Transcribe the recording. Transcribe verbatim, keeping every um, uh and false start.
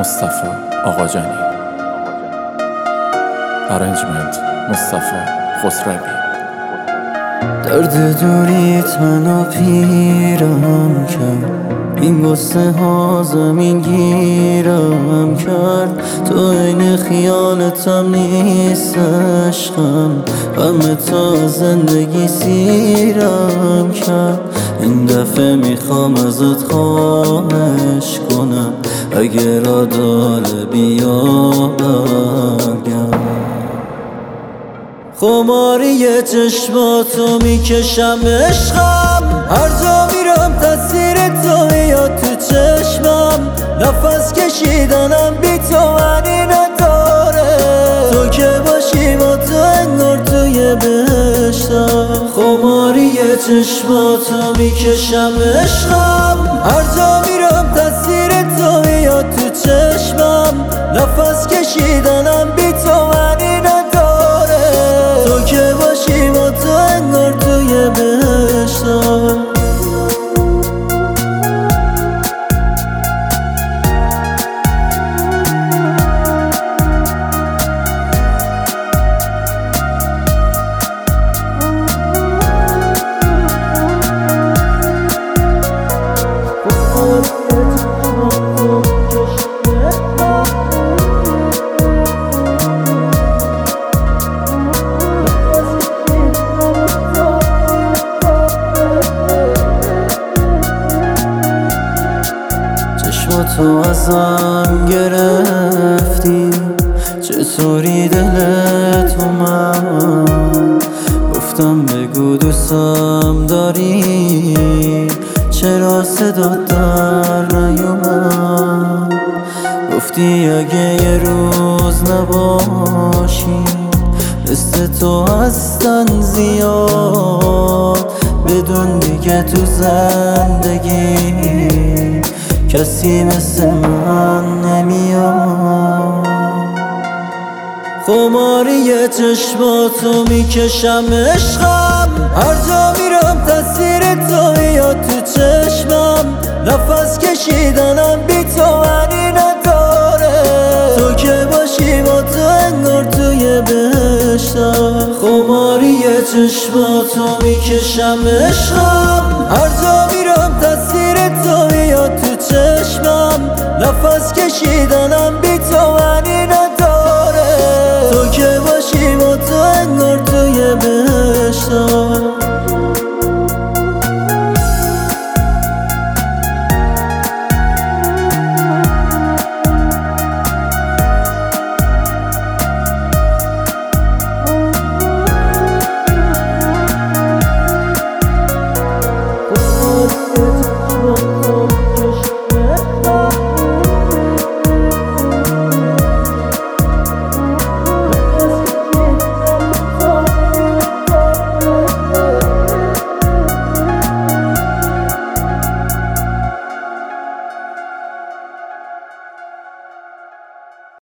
مصطفی آقاجانی. ارنجمنت مصطفی خسروی. درد دوریت منو پیرم کرد، این غصه ها زمین گیرم کرد. تو این خیالتم نیست عشقم، همه تا زندگی سیرم کرد. این دفعه میخوام ازت خواهش کنم، اگه را داره بیا برگرد. خماری چشماتو میکشم عشقم، هر جا میرم تصویر تو میاد تو چشمم. نفس کشیدنم بی تو معنی نداره، تو که باشی با تو انگار توی بهشتم. خماری چشماتو میکشم عشقم، هر جا میرم تصویر تو میاد تو چشمم. نفس کشیدنم بی تو معنی نداره، تو که باشی با تو انگار توی بهشتم. تو ازم گرفتی، چطوری دلت اومد؟ گفتم بگو دوستم داری، چرا صدات در نیومد؟ گفتی اگه یه روز نباشی، مثل تو هستن زیاد، بدون دیگه تو زندگی کسی مثل من نمیاد. خماری چشماتو میکشم عشقم، هر جا میرم تصویر تو میاد تو چشمم. نفس کشیدنم بی تو معنی نداره، تو که باشی با تو انگار توی بهشتم. خماری چشماتو میکشم عشقم، هر جا میرم تصویر تو میاد تو چشمم. نفس کشیدنم بی تو